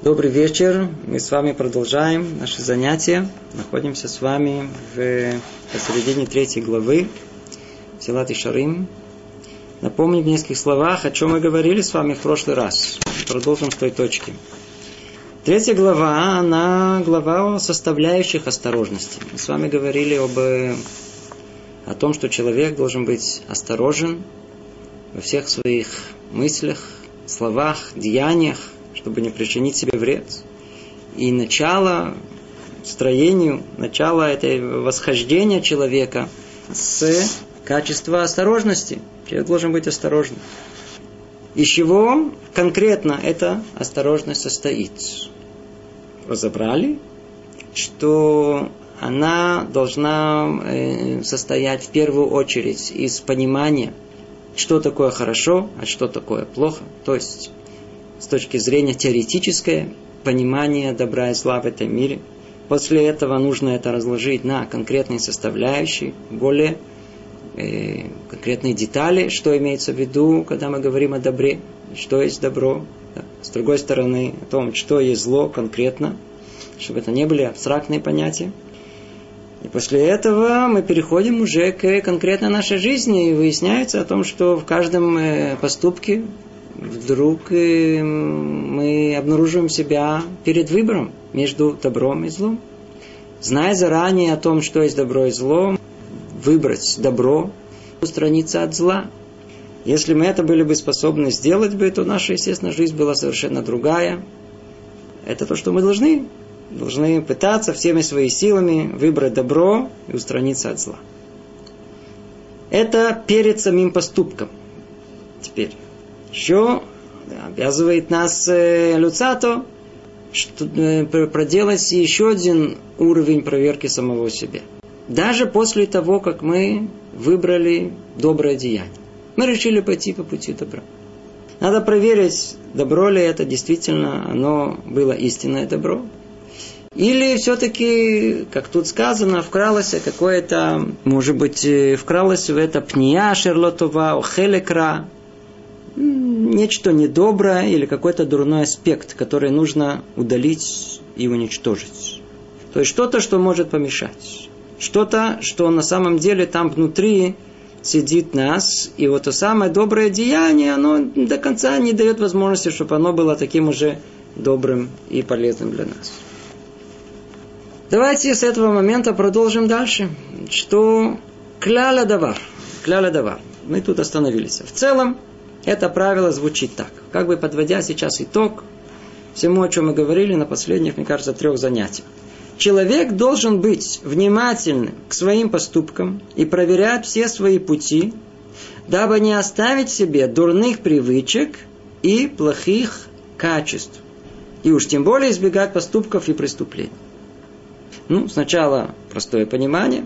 Добрый вечер. Мы с вами продолжаем наши занятия. Находимся с вами посередине 3 главы Месилат Йешарим. Напомню в нескольких словах, о чем мы говорили с вами в прошлый раз. Продолжим с той точки. 3 глава, она глава о составляющих осторожности. Мы с вами говорили о том, что человек должен быть осторожен во всех своих мыслях, словах, деяниях, чтобы не причинить себе вред. И начало этого восхождения человека с качества осторожности. Человек должен быть осторожным. Из чего конкретно эта осторожность состоит? Разобрали, что она должна состоять в первую очередь из понимания, что такое хорошо, а что такое плохо. То есть с точки зрения теоретическое понимание добра и зла в этом мире. После этого нужно это разложить на конкретные составляющие, более конкретные детали, что имеется в виду, когда мы говорим о добре, что есть добро. С другой стороны, о том, что есть зло конкретно, чтобы это не были абстрактные понятия. И после этого мы переходим уже к конкретной нашей жизни, и выясняется о том, что в каждом поступке вдруг мы обнаруживаем себя перед выбором между добром и злом. Зная заранее о том, что есть добро и зло, выбрать добро, устраниться от зла. Если мы это были бы способны сделать, то наша, естественно, жизнь была совершенно другая. Это то, что мы должны пытаться всеми своими силами выбрать добро и устраниться от зла. Это перед самим поступком. Теперь еще обязывает нас Люцато проделать еще один уровень проверки самого себя. Даже после того, как мы выбрали доброе деяние. Мы решили пойти по пути добра. Надо проверить, добро ли это действительно, оно было истинное добро. Или все-таки, как тут сказано, вкралось какое-то, может быть, вкралось в это пния шерлотова, охелекра, нечто недоброе или какой-то дурной аспект, который нужно удалить и уничтожить. То есть что-то, что может помешать. Что-то, что на самом деле там внутри сидит нас. И вот то самое доброе деяние, оно до конца не дает возможности, чтобы оно было таким уже добрым и полезным для нас. Давайте с этого момента продолжим дальше. Что кляля давар. Мы тут остановились. В целом, это правило звучит так. Как бы подводя сейчас итог всему, о чем мы говорили на последних, мне кажется, 3 занятиях. Человек должен быть внимательным к своим поступкам и проверять все свои пути, дабы не оставить себе дурных привычек и плохих качеств. И уж тем более избегать поступков и преступлений. Сначала простое понимание.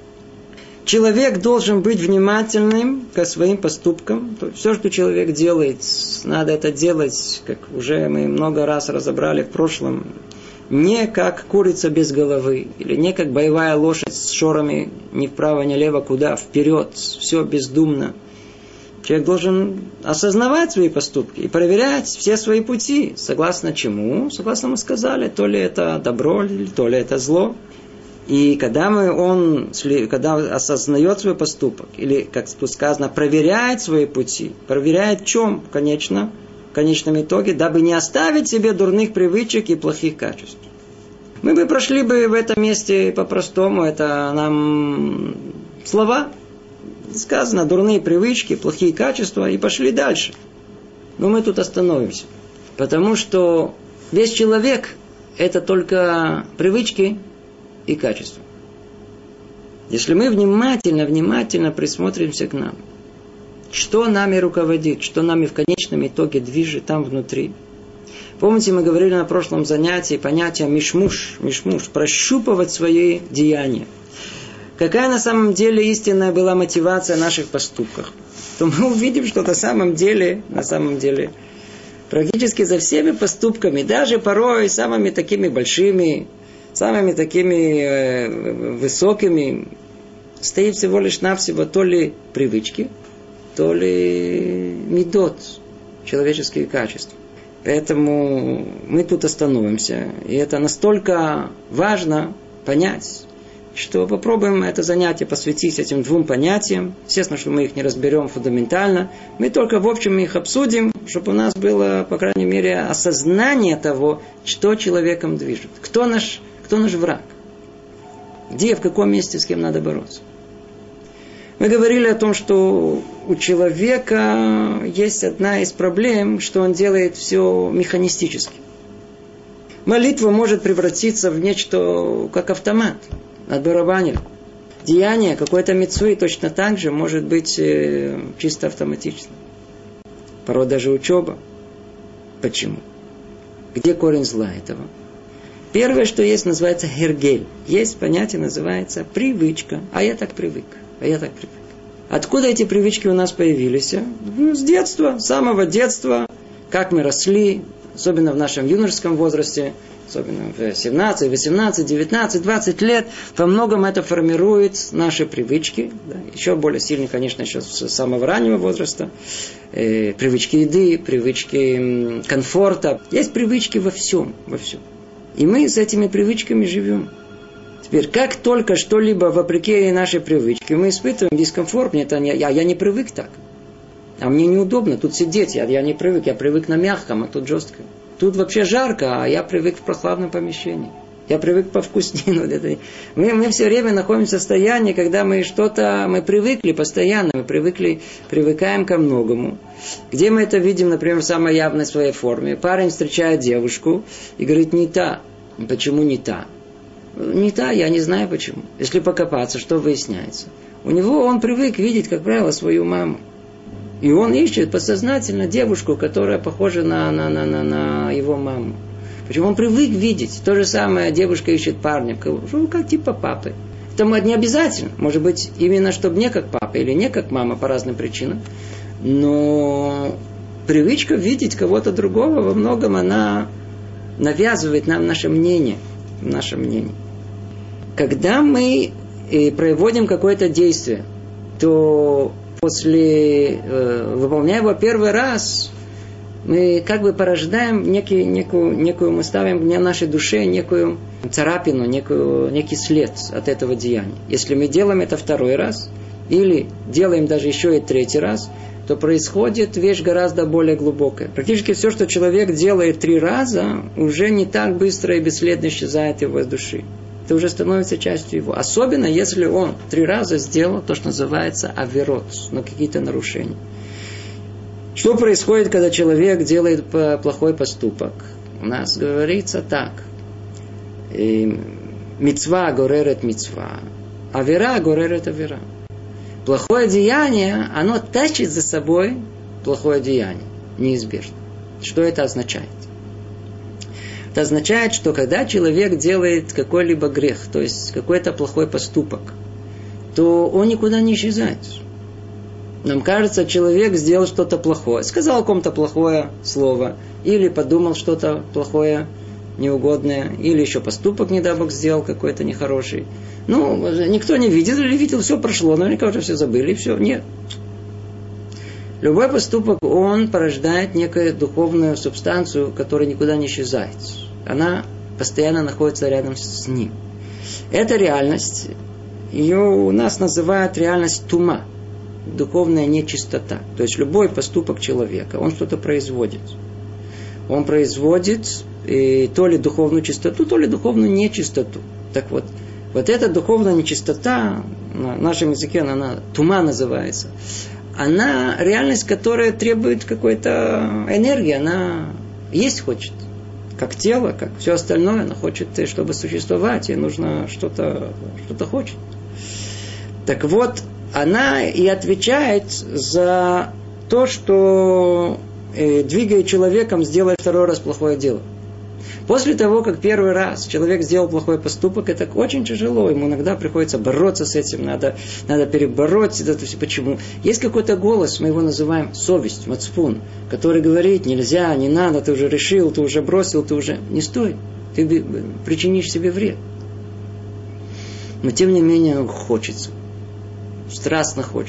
Человек должен быть внимательным к своим поступкам. То есть все, что человек делает, надо это делать, как уже мы много раз разобрали в прошлом, не как курица без головы, или не как боевая лошадь с шорами ни вправо, ни влево, куда, вперед, все бездумно. Человек должен осознавать свои поступки и проверять все свои пути. Согласно чему? Согласно мы сказали, то ли это добро, то ли это зло. И когда осознает свой поступок, или, как тут сказано, проверяет свои пути, проверяет в чем, в конечном итоге, дабы не оставить себе дурных привычек и плохих качеств. Мы бы прошли в этом месте по-простому, это нам слова. Сказано, дурные привычки, плохие качества, и пошли дальше. Но мы тут остановимся. Потому что весь человек – это только привычки и качества. Если мы внимательно присмотримся к нам, что нами руководит, что нами в конечном итоге движет там внутри. Помните, мы говорили на прошлом занятии понятие мишмуш, прощупывать свои деяния. Какая на самом деле истинная была мотивация наших поступков? То мы увидим, что на самом деле, практически за всеми поступками, даже порой самыми такими большими, самыми такими высокими, стоит всего лишь навсего то ли привычки, то ли мидот, человеческие качества. Поэтому мы тут остановимся. И это настолько важно понять, что попробуем это занятие посвятить этим двум понятиям. Естественно, что мы их не разберем фундаментально. Мы только в общем их обсудим, чтобы у нас было, по крайней мере, осознание того, что человеком движет. Кто наш враг? Где, в каком месте с кем надо бороться? Мы говорили о том, что у человека есть одна из проблем, что он делает все механистически. Молитва может превратиться в нечто, как автомат, отбарабанили. Деяние какой-то мицвы точно так же может быть чисто автоматично. Порой даже учеба. Почему? Где корень зла этого? Первое, что есть, называется хергель. Есть понятие, называется привычка. А я так привык. Откуда эти привычки у нас появились? С детства, с самого детства. Как мы росли, особенно в нашем юношеском возрасте, особенно в 17, 18, 19, 20 лет, во многом это формирует наши привычки. Да, еще более сильно, конечно, еще с самого раннего возраста. Привычки еды, привычки комфорта. Есть привычки во всем. И мы с этими привычками живем. Теперь, как только что-либо вопреки нашей привычке, мы испытываем дискомфорт, я не привык так. А мне неудобно тут сидеть, я не привык, я привык на мягком, а тут жестко. Тут вообще жарко, а я привык в прохладном помещении. Я привык повкуснее. Мы все время находимся в состоянии, когда мы привыкли постоянно, привыкаем ко многому. Где мы это видим, например, в самой явной своей форме? Парень встречает девушку и говорит, не та. Почему не та? Не та, я не знаю почему. Если покопаться, что выясняется? Он привык видеть, как правило, свою маму. И он ищет подсознательно девушку, которая похожа на его маму. Почему он привык видеть? То же самое девушка ищет парня, как типа папы. Это не обязательно. Может быть, именно чтобы не как папа или не как мама по разным причинам. Но привычка видеть кого-то другого во многом она навязывает нам наше мнение. Когда мы проводим какое-то действие, то выполняя его первый раз, мы как бы порождаем мы ставим в нашей душе некую царапину, некий след от этого деяния. Если мы делаем это второй раз, или делаем даже еще и третий раз, то происходит вещь гораздо более глубокая. Практически все, что человек делает 3 раза, уже не так быстро и бесследно исчезает его из души. Это уже становится частью его. Особенно, если он 3 раза сделал то, что называется аверот, какие-то нарушения. Что происходит, когда человек делает плохой поступок? У нас говорится так. Мицва горерет мицва, авера горерет авера. Плохое деяние, оно тащит за собой плохое деяние. Неизбежно. Что это означает? Это означает, что когда человек делает какой-либо грех, то есть какой-то плохой поступок, то он никуда не исчезает. Нам кажется, человек сделал что-то плохое, сказал кому-то плохое слово, или подумал что-то плохое, неугодное, или еще поступок, не дай Бог, сделал какой-то нехороший. Никто не видел или видел, все прошло, наверняка уже все забыли, и все. Нет. Любой поступок, он порождает некую духовную субстанцию, которая никуда не исчезает. Она постоянно находится рядом с ним. Эта реальность, ее у нас называют реальность тума, духовная нечистота. То есть любой поступок человека, он что-то производит. Он производит то ли духовную чистоту, то ли духовную нечистоту. Так вот эта духовная нечистота, на нашем языке она тума называется, она реальность, которая требует какой-то энергии, она есть хочет. Как тело, как все остальное, она хочет, чтобы существовать, ей нужно что-то хочет. Так вот, она и отвечает за то, что двигает человеком сделать второй раз плохое дело. После того, как первый раз человек сделал плохой поступок, это очень тяжело. Ему иногда приходится бороться с этим, надо перебороть это все. Почему? Есть какой-то голос, мы его называем совесть, мацпун, который говорит, нельзя, не надо, ты уже решил, ты уже бросил, ты уже... Не стой, ты причинишь себе вред. Но тем не менее хочется, страстно хочется.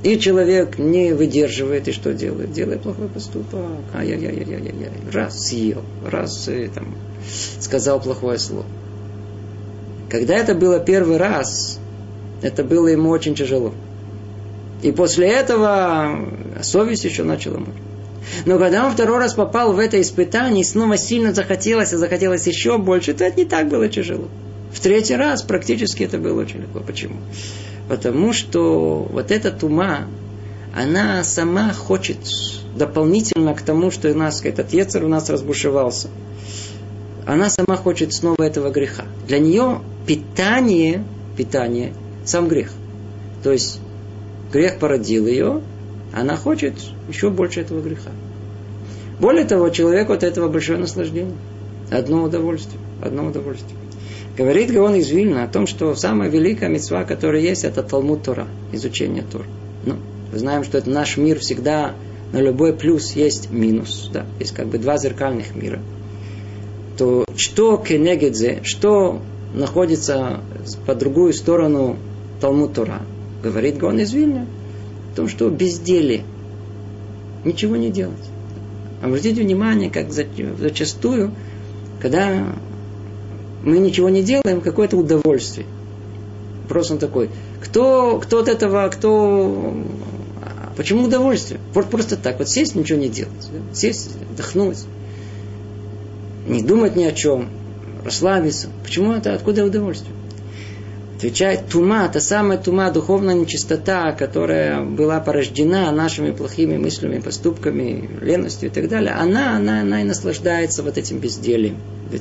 И человек не выдерживает, и что делает? Делает плохой поступок. Ай-яй-яй-яй-яй-яй. Раз съел, раз там, сказал плохое слово. Когда это было первый раз, это было ему очень тяжело. И после этого совесть еще начала мучить. Но когда он второй раз попал в это испытание, и снова сильно захотелось, и захотелось еще больше, то это не так было тяжело. В третий раз практически это было очень легко. Почему? Потому что вот эта тума, она сама хочет дополнительно к тому, что у нас этот йецер у нас разбушевался. Она сама хочет снова этого греха. Для нее питание сам грех. То есть грех породил ее, она хочет еще больше этого греха. Более того, человеку от этого большое наслаждение. Одно удовольствие. Говорит Гаон из Вильна о том, что самая великая мицва, которая есть, это Талмуд Тора, изучение Тора. Мы знаем, что это наш мир всегда, на любой плюс есть минус. Да? Есть как бы два зеркальных мира. То что кенегедзе, что находится по другую сторону Талмуд Тора, говорит Гаон из Вильна о том, что безделие, ничего не делать. Обратите внимание, как зачастую, когда мы ничего не делаем, какое-то удовольствие. Вопрос он такой. Кто от этого, почему удовольствие? Просто так, вот сесть, ничего не делать. Сесть, отдохнуть. Не думать ни о чем. Расслабиться. Почему это? Откуда удовольствие? Отвечает тума, та самая тума, духовная нечистота, которая была порождена нашими плохими мыслями, поступками, ленностью и так далее. Она и наслаждается вот этим бездельем.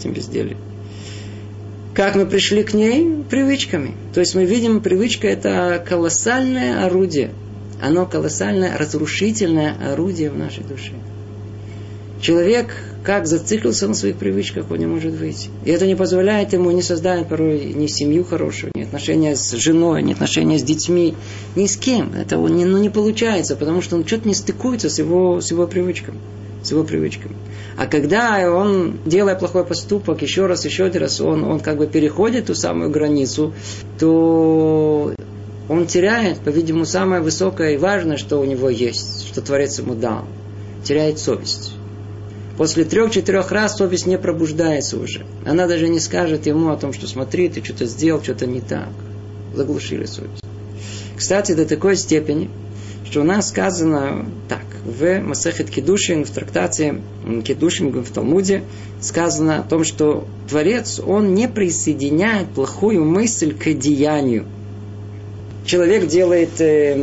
Как мы пришли к ней? Привычками. То есть мы видим, привычка это колоссальное орудие. Оно колоссальное, разрушительное орудие в нашей душе. Человек, как зациклился на своих привычках, он не может выйти. И это не позволяет ему не создать порой ни семью хорошую, ни отношения с женой, ни отношения с детьми, ни с кем. Это не получается, потому что он что-то не стыкуется с его привычками. А когда он, делая плохой поступок, еще один раз, он как бы переходит ту самую границу, то он теряет, по-видимому, самое высокое и важное, что у него есть, что Творец ему дал. Теряет совесть. После 3-4 раз совесть не пробуждается уже. Она даже не скажет ему о том, что смотри, ты что-то сделал, что-то не так. Заглушили совесть. Кстати, до такой степени, что у нас сказано так, в Масехет Кедушин, в трактате Кедушин, в Талмуде, сказано о том, что Творец, он не присоединяет плохую мысль к деянию. Человек делает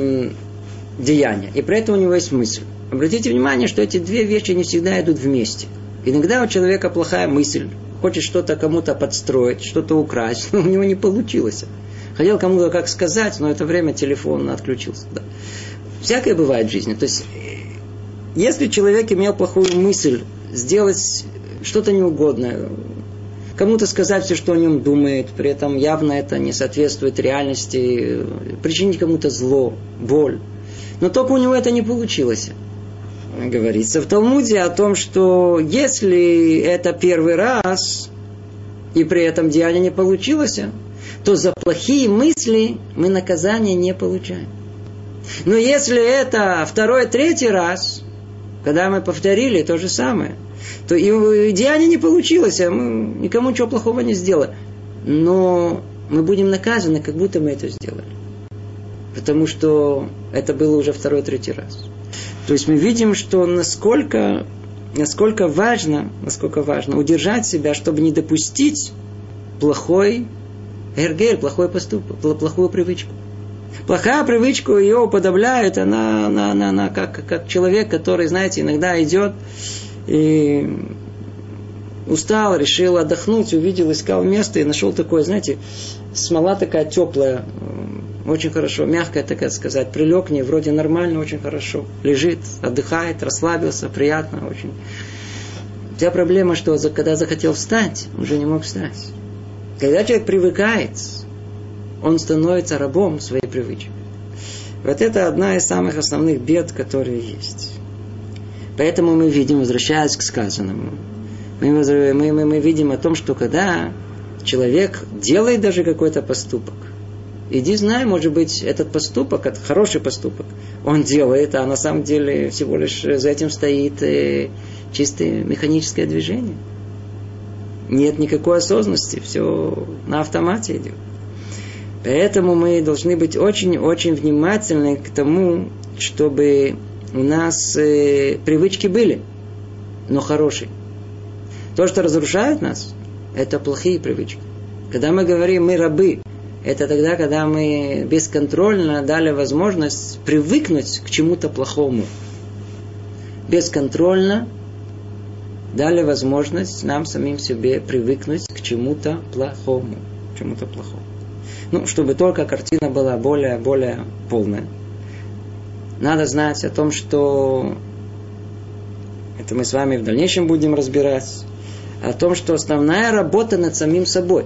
деяние, и при этом у него есть мысль. Обратите внимание, что эти две вещи не всегда идут вместе. Иногда у человека плохая мысль, хочет что-то кому-то подстроить, что-то украсть, но у него не получилось. Хотел кому-то как сказать, но это время телефон отключился. Да. Всякое бывает в жизни. То есть, если человек имел плохую мысль сделать что-то неугодное, кому-то сказать все, что о нем думает, при этом явно это не соответствует реальности, причинить кому-то зло, боль, но только у него это не получилось. Говорится в Талмуде о том, что если это первый раз, и при этом деяние не получилось, то за плохие мысли мы наказание не получаем. Но если это 2-3 раз, когда мы повторили то же самое, то и деяние не получилось, мы никому ничего плохого не сделали. Но мы будем наказаны, как будто мы это сделали. Потому что это было уже 2-3 раз. То есть мы видим, что насколько важно удержать себя, чтобы не допустить плохой эргель, плохой поступок, плохую привычку. Плохая привычка ее уподобляет, она как человек, который, знаете, иногда идет и устал, решил отдохнуть, увидел, искал место и нашел такое, знаете, смола такая теплая, очень хорошо, мягкая, так сказать, прилег к ней, вроде нормально, очень хорошо, лежит, отдыхает, расслабился, приятно очень. Вся проблема, что когда захотел встать, уже не мог встать. Когда человек привыкает, он становится рабом своей привычки. Вот это одна из самых основных бед, которые есть. Поэтому мы видим, возвращаясь к сказанному, мы видим о том, что когда человек делает даже какой-то поступок, Иди знай, может быть, этот поступок, это хороший поступок, он делает, а на самом деле всего лишь за этим стоит чистое механическое движение. Нет никакой осознанности, все на автомате идет. Поэтому мы должны быть очень-очень внимательны к тому, чтобы у нас привычки были, но хорошие. То, что разрушает нас, это плохие привычки. Когда мы говорим, мы рабы, это тогда, когда мы бесконтрольно дали возможность привыкнуть к чему-то плохому. Бесконтрольно дали возможность нам самим себе привыкнуть к чему-то плохому. Чтобы только картина была более полная. Надо знать о том, что это мы с вами в дальнейшем будем разбирать, о том, что основная работа над самим собой,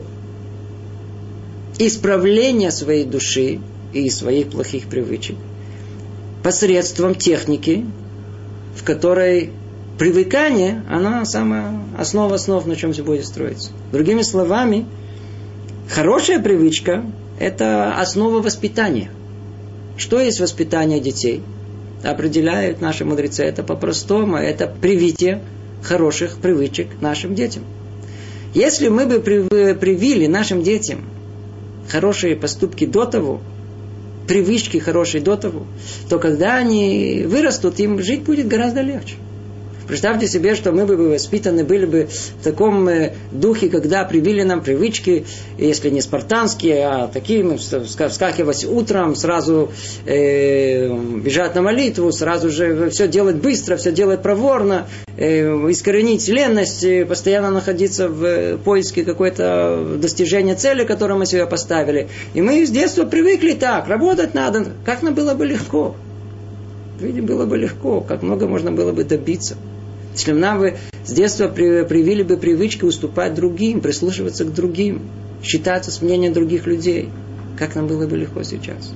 исправление своей души и своих плохих привычек посредством техники, в которой привыкание, она самая основа основ, на чем все будет строиться. Другими словами, хорошая привычка – это основа воспитания. Что есть воспитание детей? Определяют наши мудрецы. Это по-простому, это привитие хороших привычек нашим детям. Если мы бы привили нашим детям хорошие поступки до того, привычки хорошие до того, то когда они вырастут, им жить будет гораздо легче. Представьте себе, что мы бы воспитаны были бы в таком духе, когда привили нам привычки, если не спартанские, а такие, вскакивать утром, сразу бежать на молитву, сразу же все делать быстро, все делать проворно, искоренить ленность, постоянно находиться в поиске какой-то достижения цели, которую мы себе поставили. И мы с детства привыкли так, работать надо, как нам было бы легко. Видите, было бы легко, как много можно было бы добиться. Если нам бы с детства привили бы привычки уступать другим, прислушиваться к другим, считаться с мнением других людей, как нам было бы легко сейчас.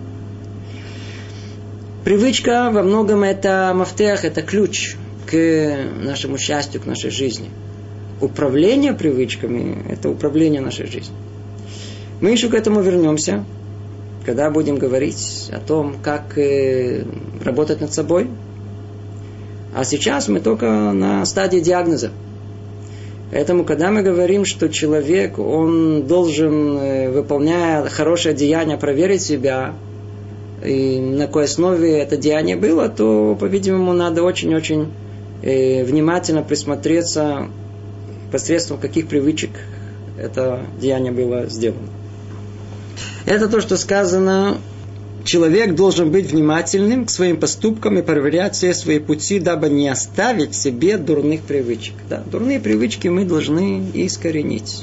Привычка во многом это мафтех, это ключ к нашему счастью, к нашей жизни. Управление привычками – это управление нашей жизнью. Мы еще к этому вернемся, когда будем говорить о том, как работать над собой. А сейчас мы только на стадии диагноза. Поэтому, когда мы говорим, что человек, он должен, выполняя хорошее деяние, проверить себя, и на какой основе это деяние было, то, по-видимому, надо очень-очень внимательно присмотреться, посредством каких привычек это деяние было сделано. Это то, что сказано. Человек должен быть внимательным к своим поступкам и проверять все свои пути, дабы не оставить себе дурных привычек. Да, дурные привычки мы должны искоренить.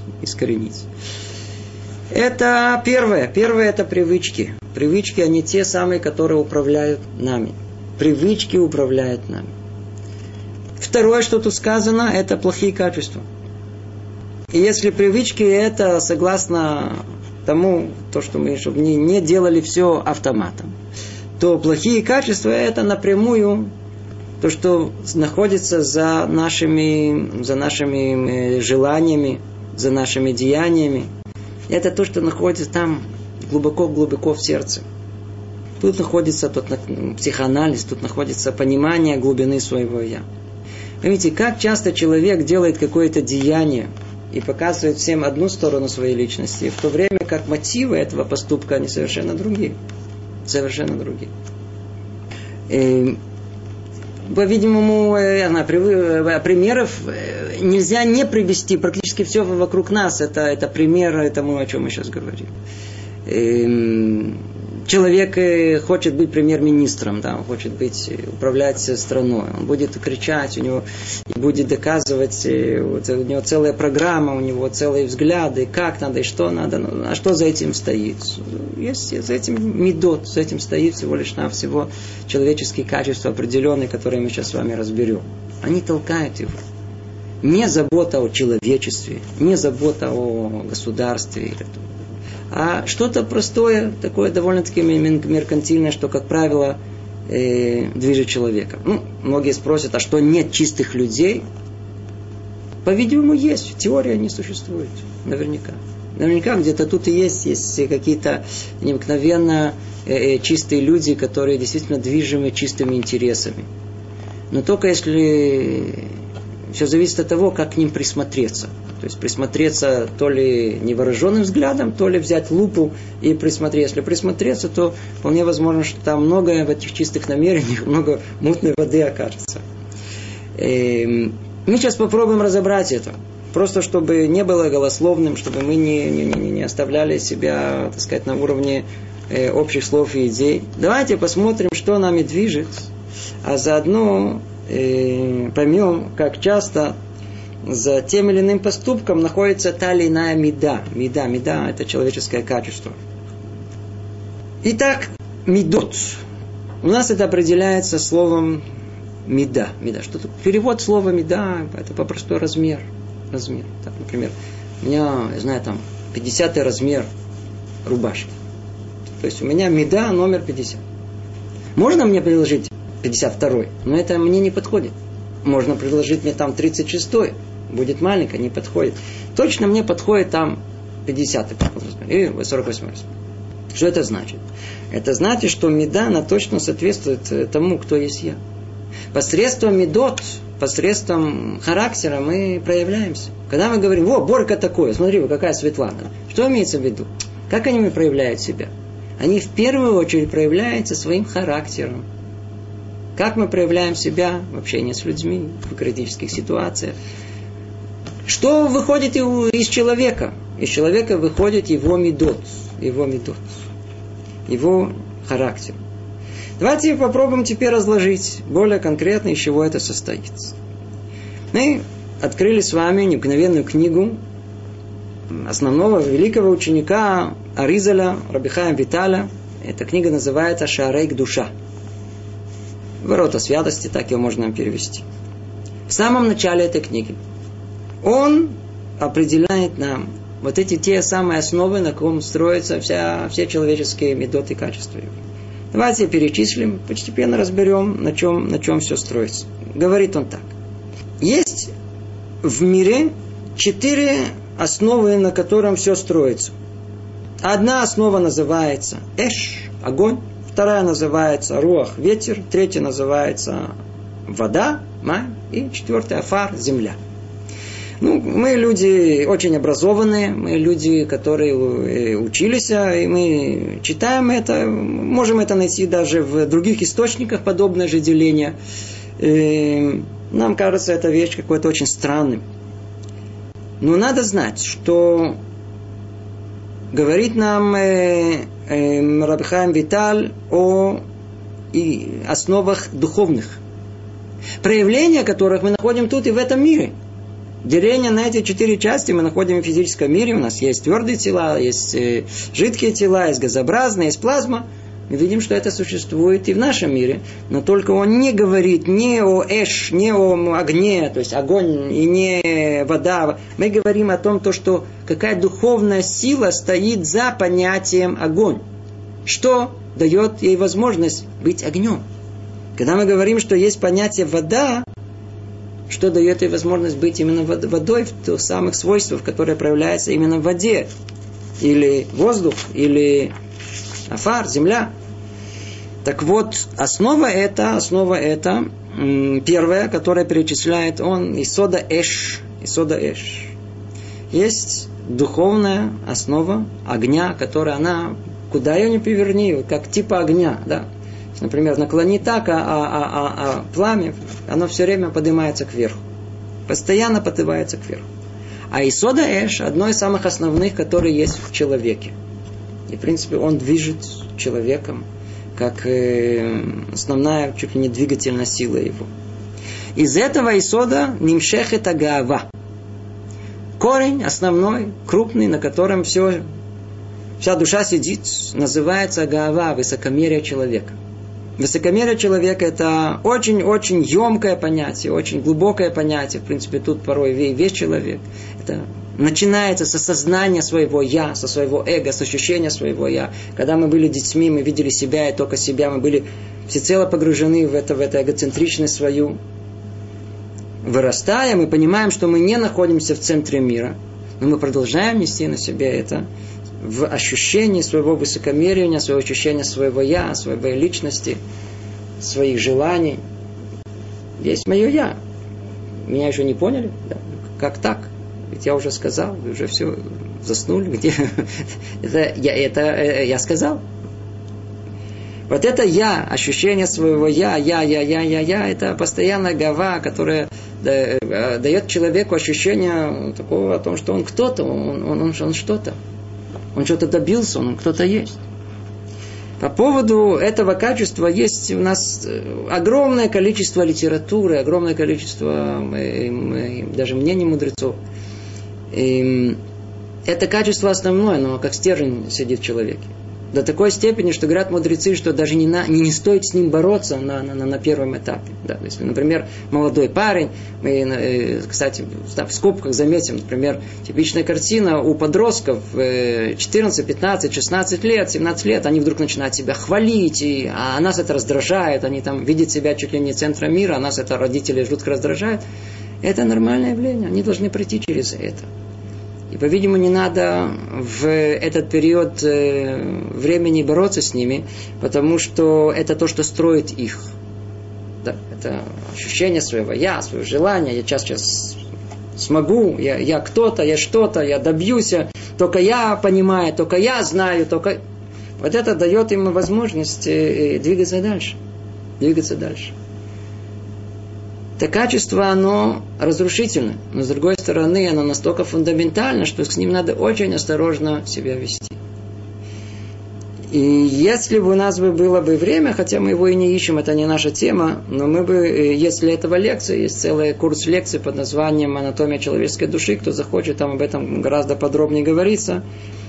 Это первое. Первое – это привычки. Привычки, они те самые, которые управляют нами. Привычки управляют нами. Второе, что тут сказано, это плохие качества. И если привычки это согласно тому, то, что мы чтобы не делали все автоматом, то плохие качества это напрямую то, что находится за нашими желаниями, за нашими деяниями. Это то, что находится там глубоко-глубоко в сердце. Тут находится психоанализ, тут находится понимание глубины своего «я». Видите, как часто человек делает какое-то деяние и показывает всем одну сторону своей личности, в то время как мотивы этого поступка, они совершенно другие. Совершенно другие. По-видимому, примеров нельзя не привести. Практически все вокруг нас. Это пример тому, о чем мы сейчас говорим. Человек хочет быть премьер-министром, да, он хочет управлять страной. Он будет кричать, у него и будет доказывать, у него целая программа, у него целые взгляды, как надо и что надо. А что за этим стоит? Есть за этим мидот, за этим стоит всего лишь навсего человеческие качества определенные, которые мы сейчас с вами разберем. Они толкают его. Не забота о человечестве, не забота о государстве, а что-то простое, такое довольно-таки меркантильное, что, как правило, движет человека. Многие спросят, а что нет чистых людей? По-видимому, есть. В теории они существуют. Наверняка. Наверняка где-то тут и есть какие-то необыкновенно чистые люди, которые действительно движимы чистыми интересами. Но только если все зависит от того, как к ним присмотреться. То есть присмотреться то ли невооруженным взглядом, то ли взять лупу и присмотреться. Если присмотреться, то вполне возможно, что там многое в этих чистых намерениях, много мутной воды окажется. Мы сейчас попробуем разобрать это. Просто чтобы не было голословным, чтобы мы не оставляли себя, так сказать, на уровне общих слов и идей. Давайте посмотрим, что нами движет, а заодно поймем, как часто за тем или иным поступком находится та или иная мида. Мида – это человеческое качество. Итак, мидот. У нас это определяется словом мида. Что тут? Перевод слова мида – это попросту размер. Так, например, у меня, я знаю, там 50-й размер рубашки. То есть у меня мида номер 50. Можно мне предложить 52-й, но это мне не подходит. Можно предложить мне там 36-й, будет маленько, не подходит. Точно мне подходит там 50-й и 48-й размер. Что это значит? Это значит, что мида, она точно соответствует тому, кто есть я. Посредством мидот, посредством характера мы проявляемся. Когда мы говорим, Борька такой, смотри, какая Светлана. Что имеется в виду? Как они проявляют себя? Они в первую очередь проявляются своим характером. Как мы проявляем себя в общении с людьми, в критических ситуациях. Что выходит из человека? Из человека выходит его мидот, его характер. Давайте попробуем теперь разложить более конкретно, из чего это состоит. Мы открыли с вами необыкновенную книгу основного великого ученика Аризаля, Раби Хаим Виталя. Эта книга называется «Шаарей Кдуша». Ворота святости, так ее можно перевести. В самом начале этой книги он определяет нам вот эти те самые основы, на ком строятся все человеческие медоты и качества. Давайте перечислим, постепенно разберем, на чем все строится. Говорит он так. Есть в мире 4 основы, на котором все строится. Одна основа называется эш, огонь. Вторая называется руах, ветер. Третья называется вода, май. И 4 афар, земля. Мы люди очень образованные, мы люди, которые учились, и мы читаем это, можем это найти даже в других источниках, подобное же деление. Нам кажется эта вещь какой-то очень странной. Но надо знать, что говорит нам Раби Хаим Виталь о основах духовных, проявления которых мы находим тут и в этом мире. Деление на эти 4 части мы находим в физическом мире. У нас есть твердые тела, есть жидкие тела, есть газообразные, есть плазма. Мы видим, что это существует и в нашем мире. Но только он не говорит не о эш, не о огне, то есть огонь и не вода. Мы говорим о том, что какая духовная сила стоит за понятием огонь. Что дает ей возможность быть огнем. Когда мы говорим, что есть понятие вода, что дает ей возможность быть именно водой в тех самых свойствах, которые проявляются именно в воде. Или воздух, или афар, земля. Так вот, основа это, первая, которая перечисляет он, исода эш. Есть духовная основа огня, которая она, куда ее ни поверни, как типа огня, да. Например, наклони так, а пламя, оно все время поднимается кверху. Постоянно поднимается кверху. А исода эш, одно из самых основных, которые есть в человеке. И, в принципе, он движет человеком, как основная, чуть ли не двигательная сила его. Из этого исода нимшехет агаава. Корень основной, крупный, на котором вся душа сидит, называется агаава, высокомерие человека. Высокомерие человека – это очень-очень емкое понятие, очень глубокое понятие. В принципе, тут порой весь человек. Это начинается с осознания своего «я», со своего эго, с ощущения своего «я». Когда мы были детьми, мы видели себя и только себя. Мы были всецело погружены в эту эгоцентричность свою. Вырастая, мы понимаем, что мы не находимся в центре мира. Но мы продолжаем нести на себе это в ощущении своего высокомерия, своего ощущения своего «я», своей личности, своих желаний. Есть мое «я». Меня еще не поняли? Да. Как так? Ведь я уже сказал, вы уже все заснули. Где? Это я сказал. Вот это «я», ощущение своего «я», это постоянная гава, которая дает человеку ощущение такого о том, что он кто-то, он что-то. Он что-то добился, он кто-то есть. По поводу этого качества есть у нас огромное количество литературы, огромное количество даже мнений мудрецов. Это качество основное, но как стержень сидит в человеке. До такой степени, что говорят мудрецы, что даже не стоит с ним бороться на первом этапе. Да, если, например, молодой парень, мы, кстати, в скобках заметим, например, типичная картина у подростков 14, 15, 16 лет, 17 лет, они вдруг начинают себя хвалить, а нас это раздражает, они там видят себя чуть ли не центром мира, а нас это родители жутко раздражает. Это нормальное явление, они должны пройти через это. И, по-видимому, не надо в этот период времени бороться с ними, потому что это то, что строит их. Да, это ощущение своего «я», свое желание. Я сейчас смогу, я кто-то, я что-то, я добьюсь, только я понимаю, только я знаю, только... Вот это дает им возможность двигаться дальше. Это качество, оно разрушительно, но с другой стороны, оно настолько фундаментально, что с ним надо очень осторожно себя вести. И если бы у нас было бы время, хотя мы его и не ищем, это не наша тема, но мы бы, если этого лекция, есть целый курс лекций под названием «Анатомия человеческой души», кто захочет, там об этом гораздо подробнее говорится.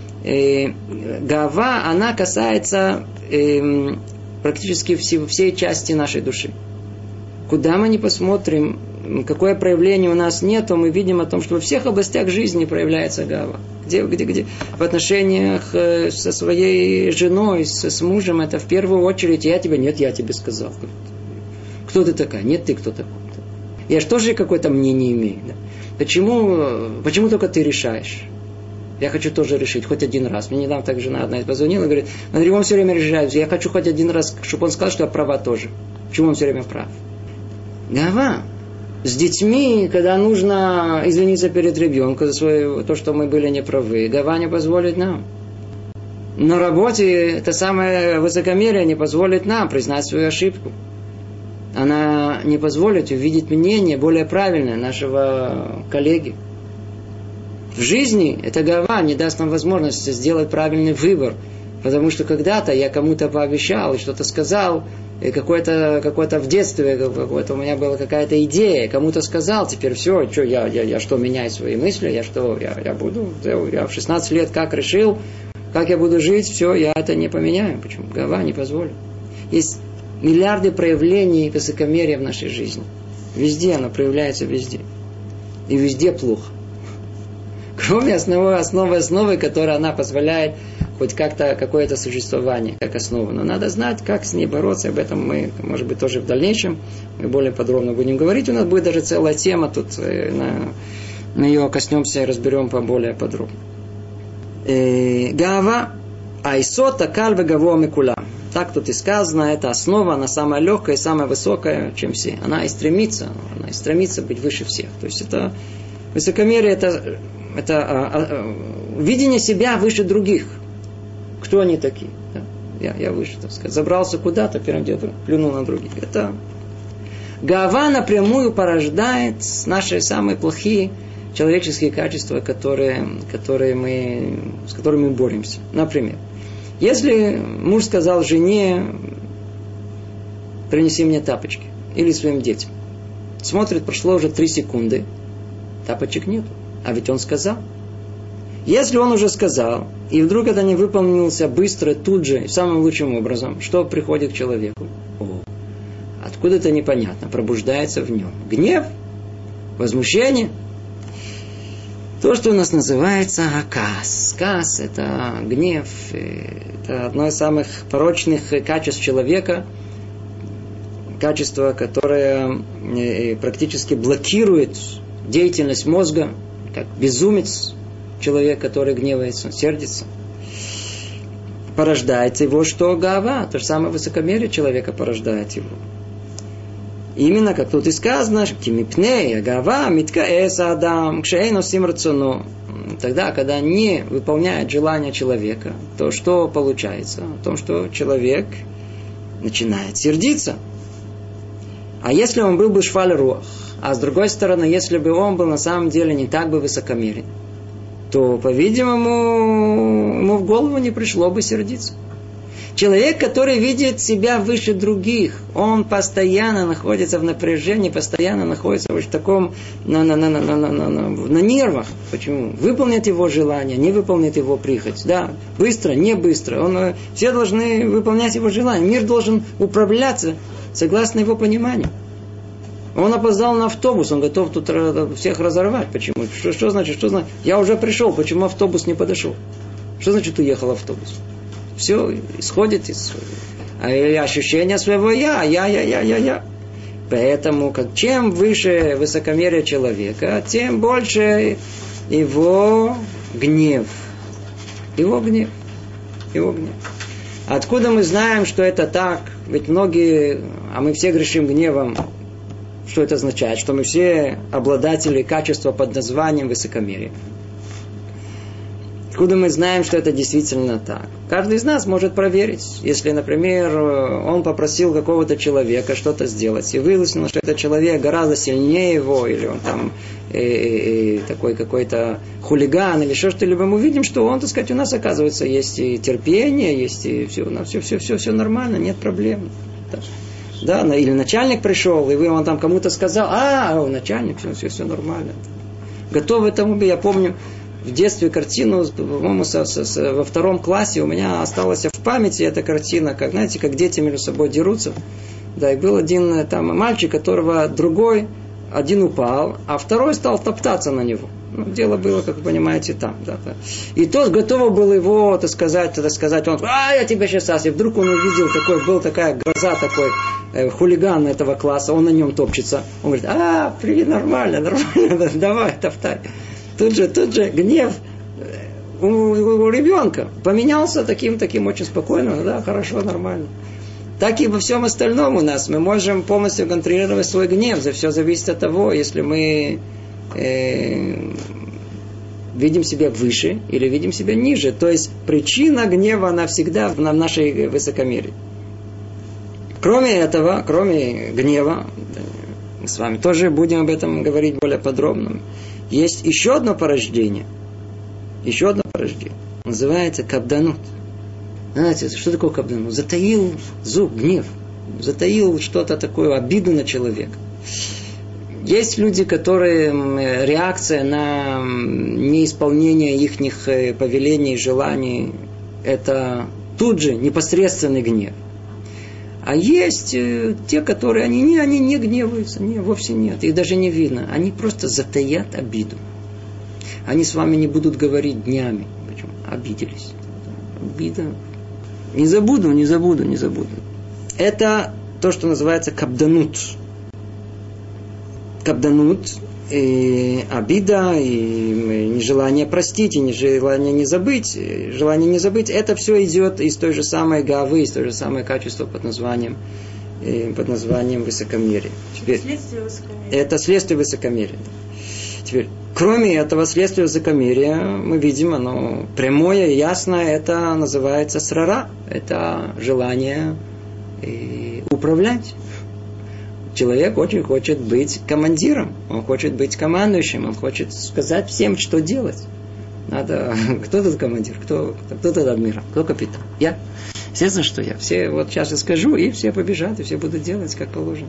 Гава, она касается практически всей части нашей души. Куда мы ни посмотрим, какое проявление у нас нет, то мы видим о том, что во всех областях жизни проявляется гава. Где? В отношениях со своей женой, с мужем, это в первую очередь я тебе сказал. Кто ты такая? Нет, ты кто такой? Я же тоже какое-то мнение имею. Да? Почему только ты решаешь? Я хочу тоже решить, хоть один раз. Мне недавно так жена одна позвонила и говорит, Андрей, он все время решает. Я хочу хоть один раз, чтобы он сказал, что я права тоже. Почему он все время прав? Гава. С детьми, когда нужно извиниться перед ребенком за то, что мы были неправы, гава не позволит нам. На работе это самое высокомерие не позволит нам признать свою ошибку. Она не позволит увидеть мнение более правильное нашего коллеги. В жизни эта гава не даст нам возможности сделать правильный выбор, потому что когда-то я кому-то пообещал и что-то сказал, и какое-то в детстве у меня была какая-то идея, кому-то сказал, теперь все, что я что, меняю свои мысли, я буду, я в 16 лет как решил, как я буду жить, все, я это не поменяю. Почему? Гава не позволит. Есть миллиарды проявлений высокомерия в нашей жизни. Везде оно проявляется, везде. И везде плохо. Кроме основы, которая она позволяет хоть как-то какое-то существование, как основа. Но надо знать, как с ней бороться. Об этом мы, может быть, тоже в дальнейшем мы более подробно будем говорить. У нас будет даже целая тема тут. Мы ее коснемся и разберем более подробно. Гава айсота кальве гаво микула. Так тут и сказано, это основа, она самая легкая и самая высокая, чем все. Она и стремится быть выше всех. То есть это высокомерие, это видение себя выше других. Кто они такие? Да? Я выше, так сказать. Забрался куда-то, первым делом плюнул на других. Это гава напрямую порождает наши самые плохие человеческие качества, с которыми мы боремся. Например, если муж сказал жене, принеси мне тапочки, или своим детям. Смотрит, прошло уже 3 секунды, тапочек нет. А ведь он сказал. Если он уже сказал, и вдруг это не выполнился быстро, тут же, самым лучшим образом, что приходит к человеку? Откуда-то непонятно, пробуждается в нем гнев, возмущение. То, что у нас называется акас. Кас – это гнев, это одно из самых порочных качеств человека, качество, которое практически блокирует деятельность мозга, как безумец, человек, который гневается, сердится, порождается его что? Гава. То же самое высокомерие человека порождает его. Именно как тут и сказано, кимипней, гава, миткаэса адам, кшейну симрацуну. Тогда, когда не выполняет желание человека, то что получается? В том, что человек начинает сердиться. А если он был бы шваль руах, а с другой стороны, если бы он был на самом деле не так бы высокомерен, то, по-видимому, ему в голову не пришло бы сердиться. Человек, который видит себя выше других, он постоянно находится в напряжении, постоянно находится в таком на нервах. Почему? Выполнит его желание, не выполнит его прихоть. Да, быстро, не быстро. Все должны выполнять его желание. Мир должен управляться согласно его пониманию. Он опоздал на автобус, он готов тут всех разорвать. Почему? Что значит? Я уже пришел, почему автобус не подошел? Что значит уехал автобус? Все исходит из ощущения своего я. Поэтому, чем выше высокомерие человека, тем больше его гнев. Его гнев. Откуда мы знаем, что это так? Ведь многие, а мы все грешим гневом. Что это означает? Что мы все обладатели качества под названием высокомерие. Откуда мы знаем, что это действительно так? Каждый из нас может проверить. Если, например, он попросил какого-то человека что-то сделать, и выяснилось, что этот человек гораздо сильнее его, или он там такой какой-то хулиган, или что-либо, мы видим, что он, так сказать, у нас, оказывается, есть и терпение, есть и все нормально, нет проблем. Да, или начальник пришел, и он там кому-то сказал, начальник, все нормально. Готовы тому, я помню, в детстве картину, по-моему, во 2 классе у меня осталась в памяти эта картина, как, знаете, как дети между собой дерутся. Да, и был один там мальчик, которого один упал, а второй стал топтаться на него. Дело было, как вы понимаете, там. Да. И тот готов был его, так сказать, он, я тебя сейчас, и вдруг он увидел, был такая гроза, такой хулиган этого класса, он на нем топчется. Он говорит, привет, нормально, давай, топтай. Тут же гнев у ребенка поменялся таким очень спокойным, да, хорошо, нормально. Так и во всем остальном у нас. Мы можем полностью контролировать свой гнев. Все зависит от того, если мы видим себя выше или видим себя ниже. То есть причина гнева, она всегда в нашей высокомерии. Кроме этого, кроме гнева, мы с вами тоже будем об этом говорить более подробно. Есть еще одно порождение. Называется кабданут. Знаете, что такое кабданут? Затаил зуб, гнев. Затаил что-то такое, обиду на человека. Есть люди, которые реакция на неисполнение их повелений, желаний, это тут же непосредственный гнев. А есть те, которые, они не гневаются, вовсе нет, их даже не видно. Они просто затаят обиду. Они с вами не будут говорить днями. Почему? Обиделись. Обида. Не забуду. Это то, что называется кабданут. Кабданут, обида, и нежелание простить, и нежелание не забыть. Желание не забыть, это все идет из той же самой гавы, из той же самой качества под названием высокомерие. Теперь, это следствие высокомерия. Теперь, кроме этого следствия высокомерия, мы видим, оно прямое и ясное, это называется срара. Это желание управлять. Человек очень хочет быть командиром, он хочет быть командующим, он хочет сказать всем, что делать. Надо... Кто тут командир? Кто тут адмирал? Кто капитан? Я. Естественно, что я. Все вот сейчас я скажу, и все побежат, и все будут делать, как положено.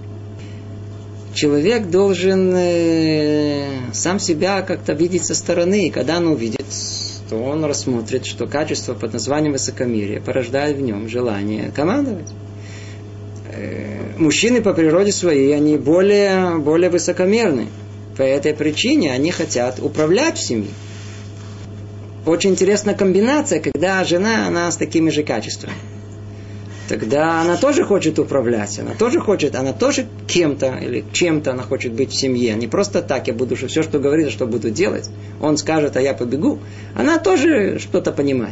Человек должен сам себя как-то видеть со стороны, и когда он увидит, то он рассмотрит, что качество под названием высокомерие порождает в нем желание командовать. Мужчины по природе своей, они более высокомерны. По этой причине они хотят управлять в семье. Очень интересная комбинация, когда жена, она с такими же качествами. тогда она тоже хочет управлять, она тоже кем-то или чем-то она хочет быть в семье. Не просто так, я буду все, что говорит, что буду делать. Он скажет, а я побегу. Она тоже что-то понимает.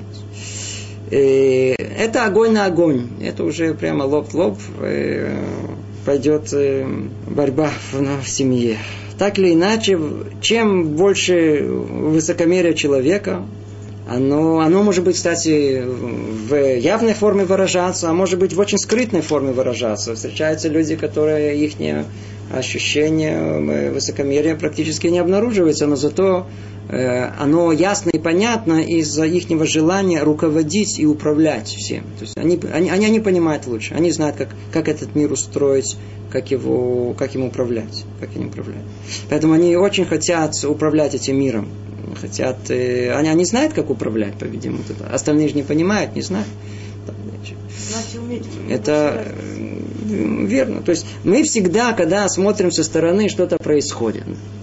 Это огонь на огонь. Это уже прямо лоб в лоб пойдет борьба в семье. Так или иначе, чем больше высокомерия человека, оно может быть, кстати, в явной форме выражаться, а может быть в очень скрытной форме выражаться. Встречаются люди, которые их ощущение высокомерия практически не обнаруживается, но зато оно ясно и понятно из-за их желания руководить и управлять всем. То есть они понимают лучше, они знают, как этот мир устроить, как им управлять. Поэтому они очень хотят управлять этим миром. Они знают, как управлять, по-видимому. Остальные же не понимают, не знают. Это верно. То есть мы всегда, когда смотрим со стороны, что-то происходит.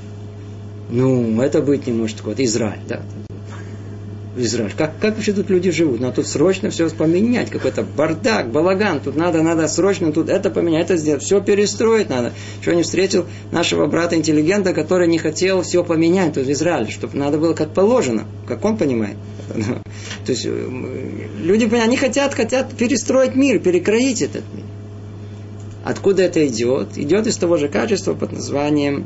Это быть не может. Израиль, да. Израиль. Как вообще тут люди живут? Тут срочно все поменять. Какой-то бардак, балаган. Тут надо срочно тут это поменять, это сделать. Все перестроить надо. Еще не встретил нашего брата-интеллигента, который не хотел все поменять тут в Израиле. Чтобы надо было как положено. Как он понимает. То есть люди, они хотят перестроить мир, перекроить этот мир. Откуда это идет? Идет из того же качества под названием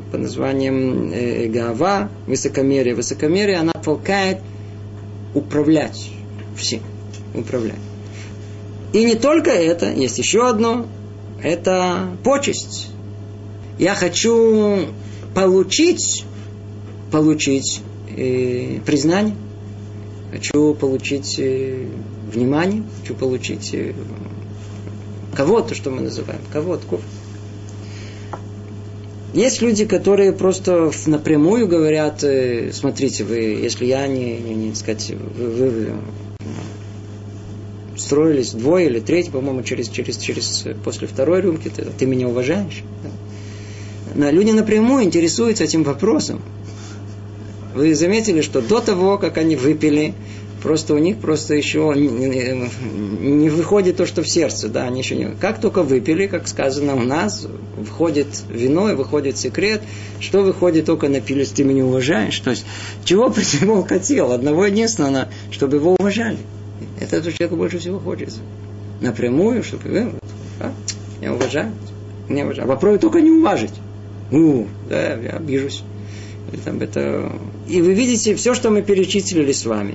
гава, высокомерие. Высокомерие, она толкает управлять всем. Управлять. И не только это, есть еще одно. Это почесть. Я хочу получить признание. Хочу получить внимание. Хочу получить кого-то, что мы называем. Кого-то. Есть люди, которые просто напрямую говорят, смотрите, вы, если я не сказать, вы строились двое или третий, по-моему, через после второй рюмки, ты меня уважаешь? Но люди напрямую интересуются этим вопросом. Вы заметили, что до того, как они выпили, просто у них еще не выходит то, что в сердце. Да, они еще не... Как только выпили, как сказано у нас, входит вино и выходит секрет. Что выходит, только напились, ты меня уважаешь. То есть, чего придумал хотел? Одного единственного, чтобы его уважали. Это человеку больше всего хочется. Напрямую, чтобы меня уважают. А попробуй только не уважить. Да, я обижусь. И вы видите, все, что мы перечислили с вами,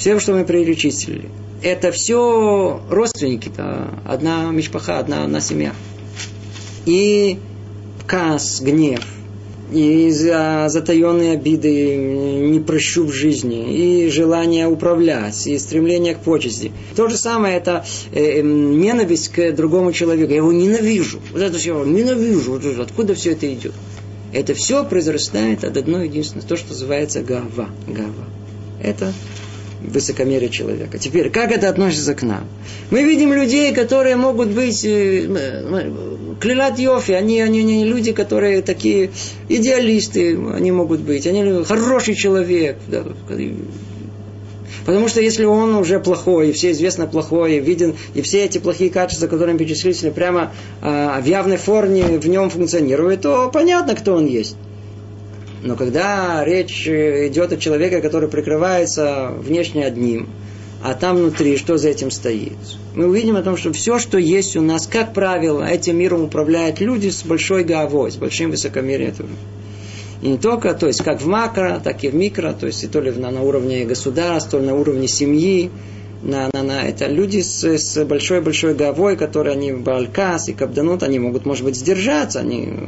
это все родственники, одна мишпаха, одна семья. И каас, гнев, и затаенные обиды, не прощу в жизни, и желание управлять, и стремление к почести. То же самое, это ненависть к другому человеку. Я его ненавижу. Вот это все, ненавижу. Откуда все это идет? Это все произрастает от одной единственной, то, что называется гава. Это высокомерие человека. Теперь, как это относится к нам? Мы видим людей, которые могут быть клилат йофи, они люди, которые такие идеалисты, они могут быть, они хороший человек. Да. Потому что если он уже плохой, и все известно плохой, и виден, и все эти плохие качества, которые мы перечислили, прямо в явной форме в нем функционируют, то понятно, кто он есть. Но когда речь идет о человеке, который прикрывается внешне одним, а там внутри, что за этим стоит, мы увидим о том, что все, что есть у нас, как правило, этим миром управляют люди с большой гавой, с большим высокомерием. И не только, то есть как в макро, так и в микро, то есть и то ли на уровне государства, то ли на уровне семьи. Это люди с большой-большой гавой, которые они баалькас и кабданут, они могут, может быть, сдержаться,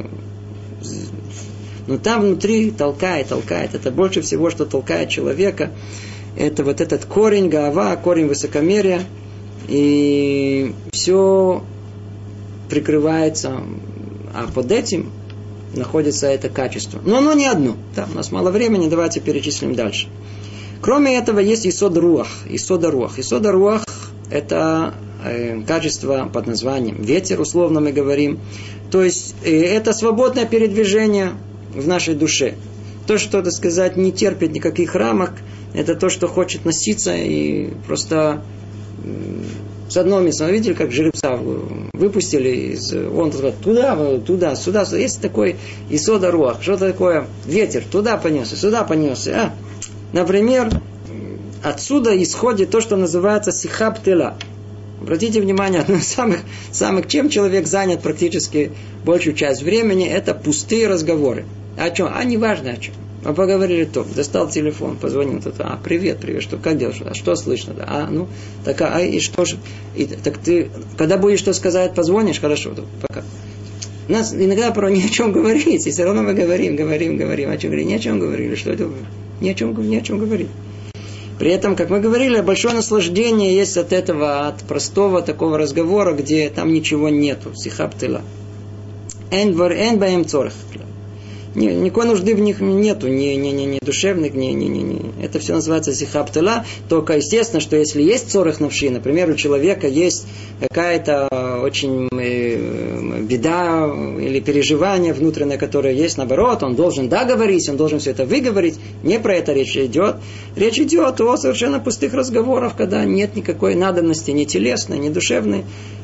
но там внутри толкает. Это больше всего, что толкает человека. Это вот этот корень гава, корень высокомерия. И все прикрывается, а под этим находится это качество. Но оно не одно. Да, у нас мало времени, давайте перечислим дальше. Кроме этого, есть исод руах. Исод руах – это качество под названием ветер, условно мы говорим. То есть, это свободное передвижение в нашей душе. То, что, так сказать, не терпит никаких рамок, это то, что хочет носиться и просто с одного места. Видели, как жеребца выпустили, он туда, сюда. Есть такой исода руах. Что такое? Ветер туда понесся, сюда понесся. Например, отсюда исходит то, что называется сихаб тела. Обратите внимание, одно из самых, чем человек занят практически большую часть времени, это пустые разговоры. О чем? Неважно о чем. Мы поговорили то, достал телефон, позвонил, привет, что, как делаешь, что слышно, и что же, так ты, когда будешь что сказать, позвонишь, хорошо, пока. У нас иногда порой ни о чем говорить, и все равно мы говорим, о чем говорить, ни о чем говорили, что это, ни о чем говорить. При этом, как мы говорили, большое наслаждение есть от этого, от простого такого разговора, где там ничего нету. Сихаб тела. Эн баэм цорах. Никакой нужды в них нету, ни душевных, Это все называется сихаб тела. Только естественно, что если есть цорах навши, например, у человека есть какая-то очень беда или переживание внутреннее, которое есть, наоборот, он должен говорить, он должен все это выговорить. Не про это речь идет. Речь идет о совершенно пустых разговорах, когда нет никакой надобности ни телесной, ни душевной.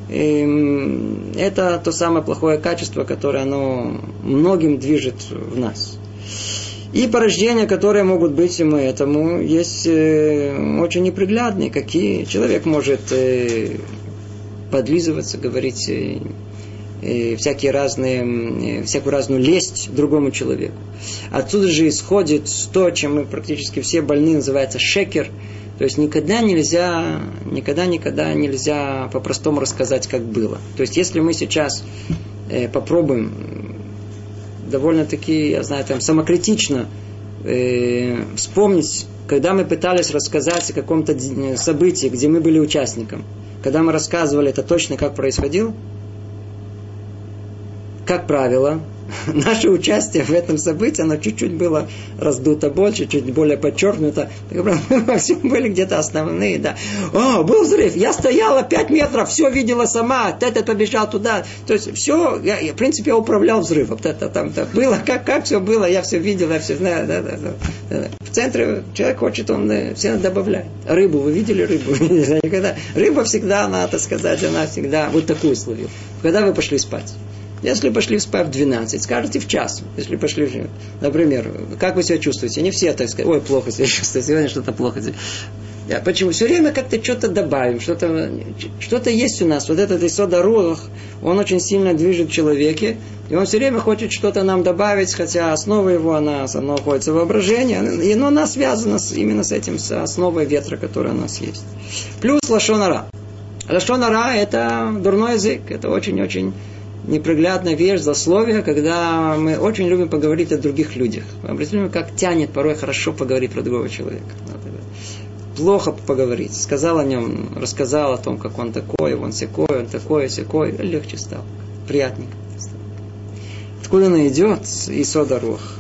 Это то самое плохое качество, которое оно многим движет в нас. И порождения, которые могут быть ему этому, есть очень неприглядные, какие человек может подлизываться, говорить всякую разную лесть другому человеку. Отсюда же исходит то, чем мы практически все больны, называется шекер. То есть никогда нельзя по-простому рассказать, как было. То есть если мы сейчас попробуем довольно-таки, самокритично вспомнить, когда мы пытались рассказать о каком-то событии, где мы были участником, когда мы рассказывали это точно, как происходило, как правило, наше участие в этом событии, оно чуть-чуть было раздуто больше, чуть более подчеркнуто. Мы во всем были где-то основные, да. Был взрыв, я стояла 5 метров, все видела сама, этот побежал туда. То есть все, в принципе, я управлял взрывом. Там было, как все было, я все видел, я все знаю. Да. В центре человек хочет, он все добавляет. Рыбу, вы видели рыбу? Никогда. Рыба всегда, надо сказать, она всегда вот такую словила. Когда вы пошли спать? Если пошли спать в 12, скажете в час. Если пошли, например, как вы себя чувствуете? Не все так сказать, плохо себя чувствую, сегодня что-то плохо. Почему? Все время как-то что-то добавим, что-то есть у нас. Вот этот исод руах, он очень сильно движет в человеке, и он все время хочет что-то нам добавить, хотя основа его, она находится в воображении, и она связана именно с этим, с основой ветра, которая у нас есть. Плюс лашон ара. Лашон ара – это дурной язык, это очень-очень неприглядная вещь, злословие, когда мы очень любим поговорить о других людях. Обратите, как тянет порой хорошо поговорить про другого человека. Плохо поговорить. Сказал о нем, рассказал о том, как он такой, он сякой, он такой, сякой. Легче стало. Приятненько стало. Откуда она идет? Исода руах.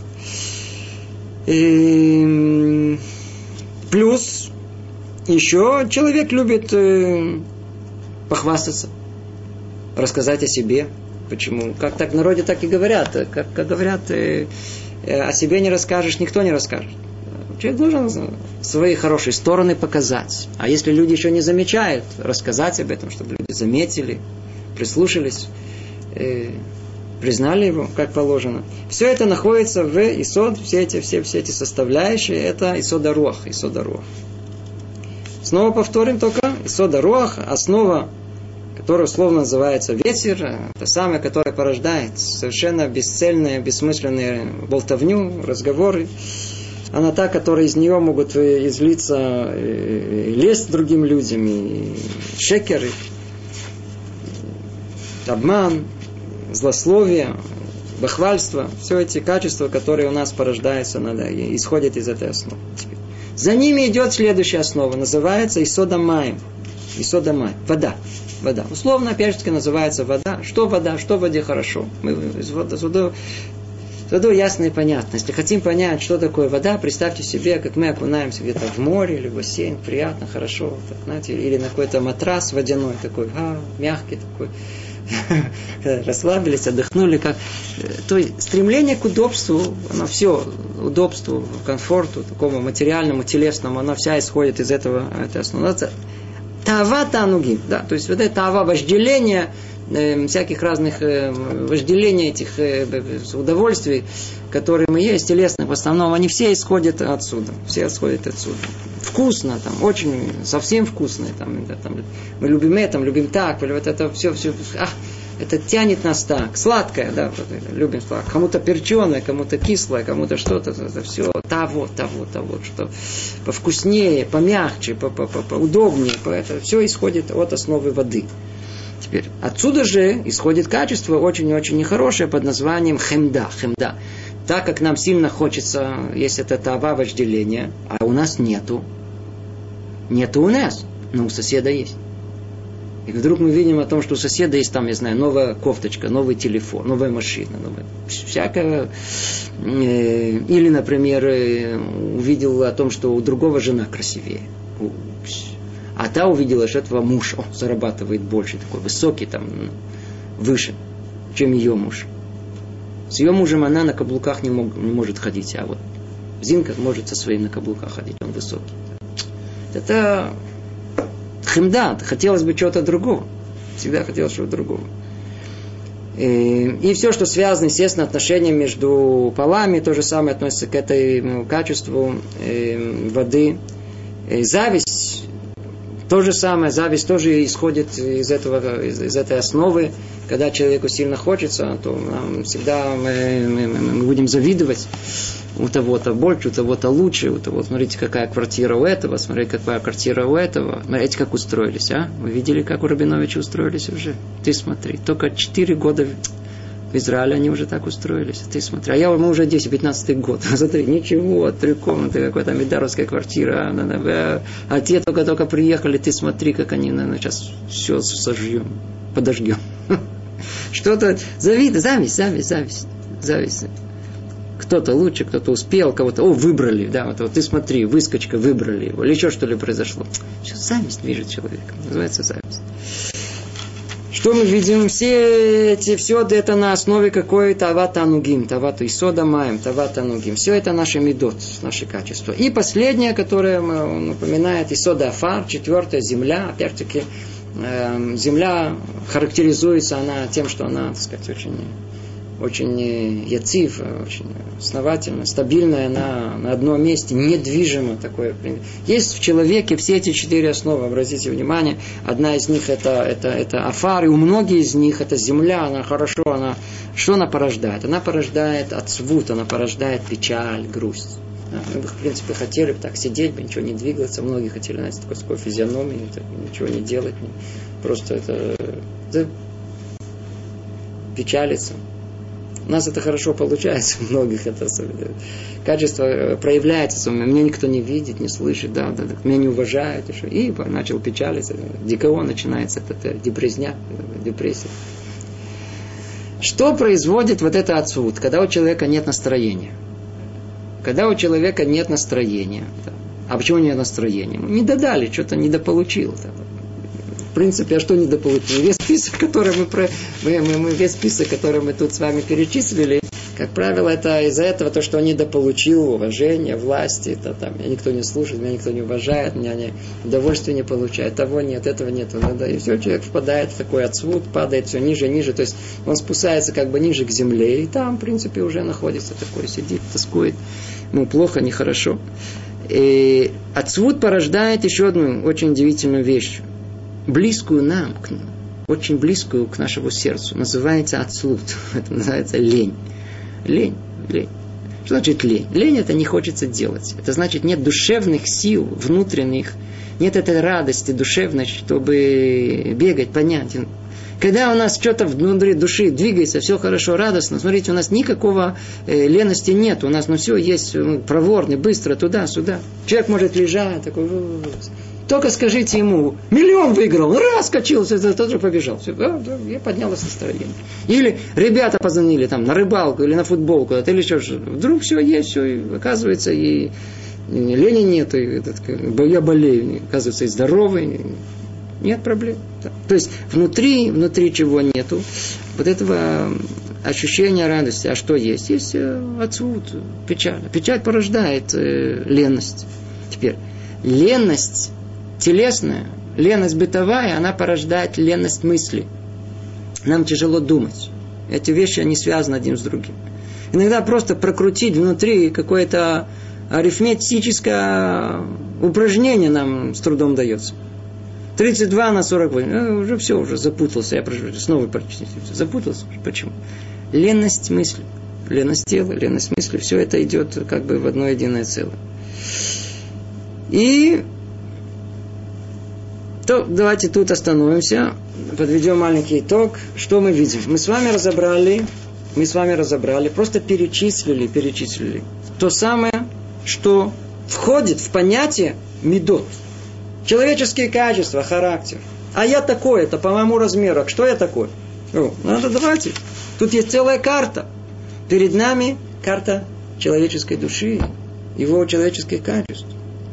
Плюс еще человек любит похвастаться, рассказать о себе. Почему? Как так в народе так и говорят. Как говорят, о себе не расскажешь, никто не расскажет. Человек должен свои хорошие стороны показать. А если люди еще не замечают, рассказать об этом, чтобы люди заметили, прислушались, признали его, как положено. Все это находится в исод, все эти составляющие, это исода руах. Снова повторим только, исода руах, основа, которая условно называется ветер, это самое, которое порождает совершенно бесцельные, бессмысленные болтовню, разговоры. Она та, которая из нее могут излиться лесть другим людям, и шекер, обман, злословие, бахвальство. Все эти качества, которые у нас порождаются, исходят из этой основы. За ними идет следующая основа, называется исода майм. Вода. Условно, опять же, называется вода. Что вода? Что в воде хорошо? Вода ясно и понятно. Если хотим понять, что такое вода, представьте себе, как мы окунаемся где-то в море или в бассейн. Приятно, хорошо. Так, знаете, или на какой-то матрас водяной такой, мягкий такой. Расслабились, отдохнули. То есть стремление к удобству, оно все, удобству, комфорту, такому материальному, телесному, оно вся исходит из этого. Таава танугим. Да, то есть вот это таава вожделение, всяких разных вожделений этих удовольствий, которые мы есть, телесных в основном, они все исходят отсюда. Все исходят отсюда. Вкусно, там, очень, совсем вкусно. Там, мы любим это, любим так, вот это все, это тянет нас так. Сладкое, да, любим сладкое. Кому-то перченое, кому-то кислое, кому-то что-то. Это все того, что повкуснее, помягче, поудобнее. Это все исходит от основы воды. Теперь, отсюда же исходит качество очень-очень нехорошее под названием хемда. Так как нам сильно хочется, есть это таава вожделение, а у нас нету. Нету у нас, но у соседа есть. И вдруг мы видим о том, что у соседа есть там, я знаю, новая кофточка, новый телефон, новая машина, всякое. Или, например, увидел о том, что у другого жена красивее. А та увидела, что этого муж зарабатывает больше, такой высокий, там, выше, чем ее муж. С ее мужем она на каблуках не может ходить, а вот Зинка может со своим на каблуках ходить, он высокий. Это хемда, хотелось бы чего-то другого. Всегда хотелось чего-то другого. И все, что связано, естественно, отношением между полами, то же самое относится к этому качеству воды. Зависть, то же самое, зависть тоже исходит из этой основы. Когда человеку сильно хочется, то нам всегда мы будем завидовать. У того-то больше, у того-то лучше, у того, смотрите, какая квартира у этого, смотрите, какая квартира у этого. Смотрите, как устроились, а? Вы видели, как у Рабиновича устроились уже? Ты смотри, только 4 года в Израиле они уже так устроились. Ты смотри, мы уже 10-15 год. Смотри, ничего, 3 комнаты, какая-то медаровская квартира. А те только приехали, ты смотри, как они, сейчас все сожжем, подожгем. Что-то, зависть. Кто-то лучше, кто-то успел, кого-то, выбрали, да, вот ты смотри, выскочка, выбрали его, или еще что ли произошло. Зависть движет человеком, называется зависть. Что мы видим? Все это на основе какой тава танугим, тава исода маем, тава танугим. Все это наши медот, наши качества. И последнее, которое напоминает исода афар, 4 земля, опять-таки, земля характеризуется она тем, что она, так сказать, очень яцив, очень основательно, стабильная на одном месте, недвижимо такое. Есть в человеке все эти 4 основы, обратите внимание, одна из них это афар, и у многих из них это земля, она хорошо, что она порождает? Она порождает отцвут, она порождает печаль, грусть. Мы бы, в принципе, хотели бы так сидеть, бы ничего не двигаться, многие хотели, знаете, такой физиономией, ничего не делать, просто это печалиться. У нас это хорошо получается, у многих это качество проявляется, меня никто не видит, не слышит, меня не уважают, и начал печалиться, ДКО начинается, это депрессия. Что производит вот это отсюд, когда у человека нет настроения? Когда у человека нет настроения, а почему нет настроения? Не додали, что-то недополучил. В принципе, а что недополучил? Весь список, который мы тут с вами перечислили, как правило, это из-за этого, то, что он недополучил уважение, власти, меня никто не слушает, меня никто не уважает, меня удовольствия не получает, того нет, этого нет. И все, человек впадает в такой отсвут, падает все ниже и ниже, то есть он спускается как бы ниже к земле, и там, в принципе, уже находится такой, сидит, тоскует, плохо, нехорошо. И отсвут порождает еще одну очень удивительную вещь, близкую нам, очень близкую к нашему сердцу. Называется ацлут. Это называется лень. Лень. Что значит лень? Лень это не хочется делать. Это значит нет душевных сил внутренних, нет этой радости душевной, чтобы бегать, понять. Когда у нас что-то внутри души двигается, все хорошо, радостно, смотрите, у нас никакого лености нет. У нас все есть проворный, быстро, туда-сюда. Человек может лежать, такой... Только скажите ему, 1 000 000 выиграл, раз, скачился, тот же побежал. Все, я поднялось настроение. Или ребята позвонили на рыбалку или на футбол куда-то, или что-то. Вдруг все есть, все, и оказывается, и лени нет, и я болею, оказывается, и здоровый, нет проблем. Да. То есть, внутри чего нету, вот этого ощущения радости. А что есть? Есть отсюд, печаль. Печаль порождает ленность. Теперь, ленность телесная, Леность бытовая, она порождает ленность мысли. Нам тяжело думать. Эти вещи, они связаны один с другим. Иногда просто прокрутить внутри какое-то арифметическое упражнение нам с трудом дается. 32 на 48. Уже все, уже запутался. Я снова запутался. Почему? Ленность мысли. Ленность тела, ленность мысли. Все это идет как бы в одно единое целое. И то давайте тут остановимся. Подведем маленький итог. Что мы видим? Мы с вами разобрали, просто перечислили то самое, что входит в понятие мидот. Человеческие качества, характер. А я такой, это по моему размеру. Что я такой? Давайте. Тут есть целая карта. Перед нами карта человеческой души, его человеческих качеств.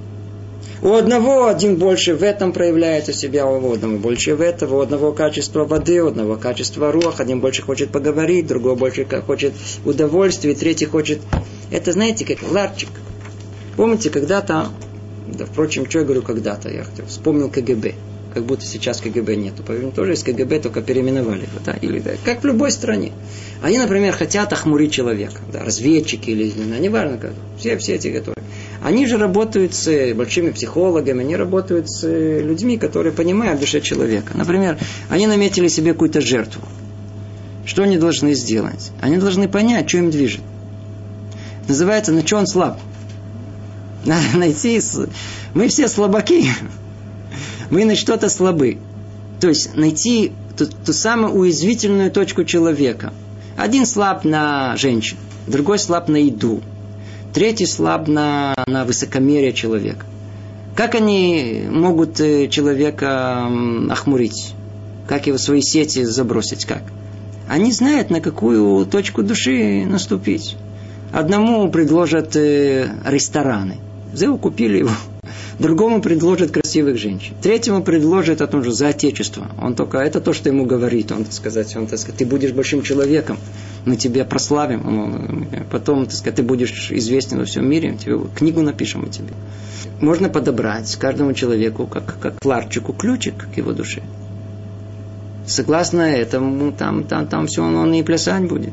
У одного один больше в этом проявляет у себя, у одного больше в этом, у одного качества воды, у одного качества руах, один больше хочет поговорить, другой больше хочет удовольствия, третий хочет... Это, знаете, как ларчик. Помните, когда-то, да, впрочем, что я говорю когда-то, я вспомнил КГБ, как будто сейчас КГБ нету. По-видимому, тоже есть КГБ, только переименовали его, да, или да, как в любой стране. Они, например, хотят охмурить человека, да, разведчики или, неважно, как, все эти готовы. Они же работают с большими психологами, они работают с людьми, которые понимают душу человека. Например, они наметили себе какую-то жертву. Что они должны сделать? Они должны понять, что им движет. Называется, на что он слаб. Надо найти... Мы все слабаки. Мы на что-то слабы. То есть, найти ту самую уязвительную точку человека. Один слаб на женщин, другой слаб на еду. Третий слаб на высокомерие человека. Как они могут человека охмурить? Как его в свои сети забросить? Как? Они знают, на какую точку души наступить. Одному предложат рестораны. Взял, купили его. Другому предложат красивых женщин. Третьему предложат о том же за отечество. Он только это то, что ему говорит. Он, так сказать, ты будешь большим человеком. Мы тебя прославим. Потом, так сказать, ты будешь известен во всем мире. Тебе книгу напишем о тебе. Можно подобрать каждому человеку, как ларчику, ключик к его душе. Согласно этому, там все он и плясать будет.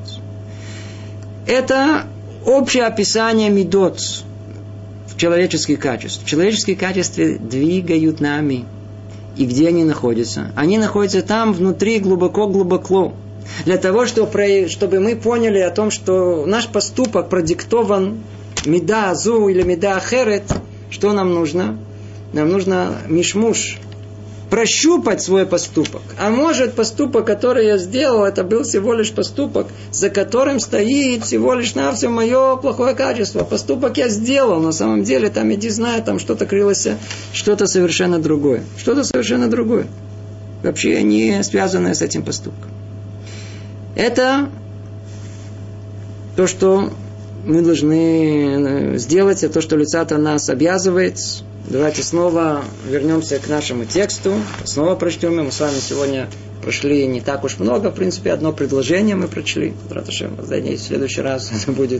Это общее описание мидот. Человеческие качества. Человеческие качества двигают нами. И где они находятся? Они находятся там, внутри, глубоко-глубоко. Для того, чтобы мы поняли о том, что наш поступок продиктован мида азу или мида ахерет. Что нам нужно? Нам нужно мишмуш. Прощупать свой поступок. А может, поступок, который я сделал, это был всего лишь поступок, за которым стоит всего лишь навсего мое плохое качество. Поступок я сделал, на самом деле, там, иди знаю, там что-то крылось, что-то совершенно другое. Что-то совершенно другое. Вообще не связанное с этим поступком. Это то, что мы должны сделать, это то, что Люцатра нас обязывает. Давайте снова вернемся к нашему тексту. Снова прочтем. Мы с вами сегодня прошли не так уж много. В принципе, одно предложение мы прочли. В следующий раз это будет,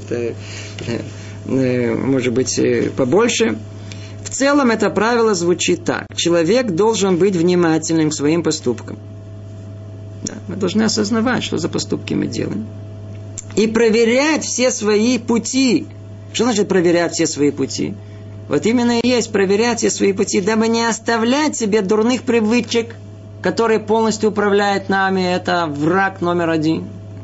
может быть, побольше. В целом это правило звучит так. Человек должен быть внимательным к своим поступкам. Да, мы должны осознавать, что за поступки мы делаем. И проверять все свои пути. Что значит проверять все свои пути? Вот именно и есть проверять все свои пути, дабы не оставлять себе дурных привычек, которые полностью управляют нами. Это враг номер один.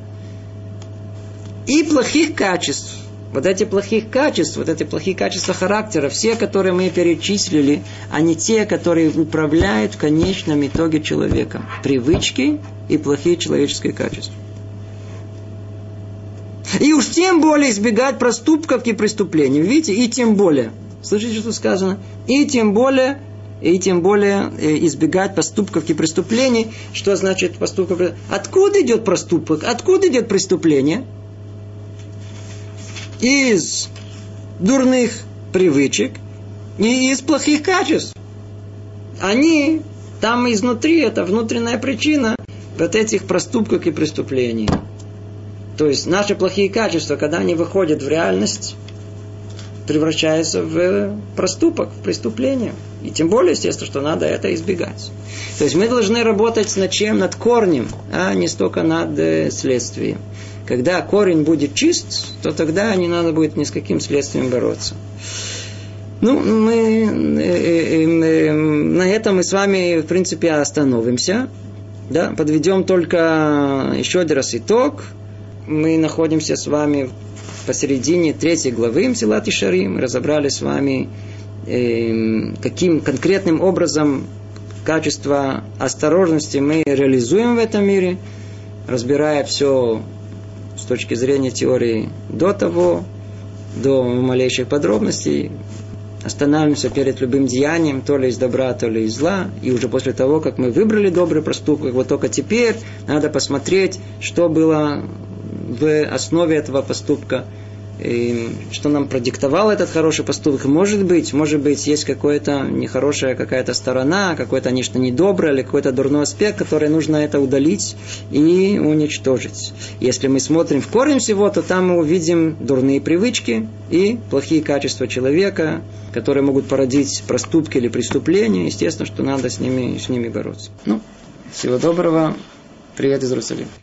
И плохих качеств. Вот эти плохие качества характера, все, которые мы перечислили, они те, которые управляют в конечном итоге человеком. Привычки и плохие человеческие качества. И уж тем более избегать проступков и преступлений. Видите? И тем более. Слышите, что сказано? И тем более избегать поступков и преступлений. Что значит поступок? Откуда идет проступок? Откуда идет преступление? Из дурных привычек и из плохих качеств. Они там изнутри, это внутренняя причина вот этих проступков и преступлений. То есть наши плохие качества, когда они выходят в реальность, превращается в проступок, в преступление. И тем более, естественно, что надо это избегать. То есть мы должны работать над чем? Над корнем, а не столько над следствием. Когда корень будет чист, то тогда не надо будет ни с каким следствием бороться. Мы на этом мы с вами, в принципе, остановимся. Да? Подведем только еще один раз итог. Мы находимся с вами посередине 3 главы Мсилат Йешарим. Мы разобрали с вами, каким конкретным образом качество осторожности мы реализуем в этом мире, разбирая все с точки зрения теории до того, до малейших подробностей. Останавливаемся перед любым деянием, то ли из добра, то ли из зла. И уже после того, как мы выбрали добрый проступок, вот только теперь надо посмотреть, что было в основе этого поступка, и что нам продиктовал этот хороший поступок. Может быть, есть какая-то нехорошая какая-то сторона, какое-то нечто недоброе или какой-то дурной аспект, который нужно это удалить и уничтожить. Если мы смотрим в корень всего, то там мы увидим дурные привычки и плохие качества человека, которые могут породить проступки или преступления. Естественно, что надо с ними бороться. Всего доброго. Привет из Иерусалима.